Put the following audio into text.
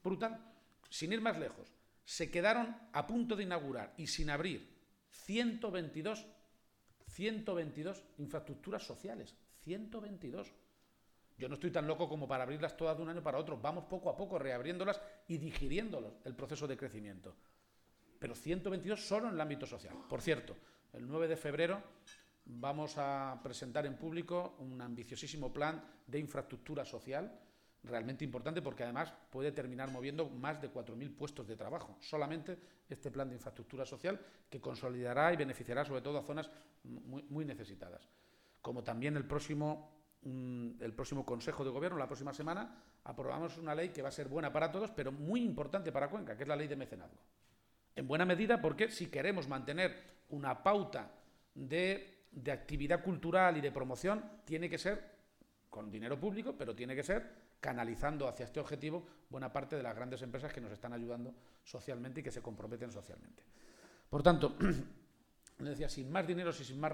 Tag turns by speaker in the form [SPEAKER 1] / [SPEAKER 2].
[SPEAKER 1] brutal. Sin ir más lejos, se quedaron a punto de inaugurar y sin abrir 122 infraestructuras sociales. 122. Yo no estoy tan loco como para abrirlas todas de un año para otro. Vamos poco a poco reabriéndolas y digiriéndolas, el proceso de crecimiento. Pero 122 solo en el ámbito social. Por cierto, el 9 de febrero vamos a presentar en público un ambiciosísimo plan de infraestructura social, realmente importante porque además puede terminar moviendo más de 4.000 puestos de trabajo. Solamente este plan de infraestructura social que consolidará y beneficiará sobre todo a zonas muy necesitadas. Como también el próximo Consejo de Gobierno, la próxima semana, aprobamos una ley que va a ser buena para todos, pero muy importante para Cuenca, que es la ley de mecenazgo. En buena medida porque si queremos mantener una pauta de actividad cultural y de promoción, tiene que ser con dinero público, pero tiene que ser canalizando hacia este objetivo buena parte de las grandes empresas que nos están ayudando socialmente y que se comprometen socialmente. Por tanto, les decía, sin más dinero y sin más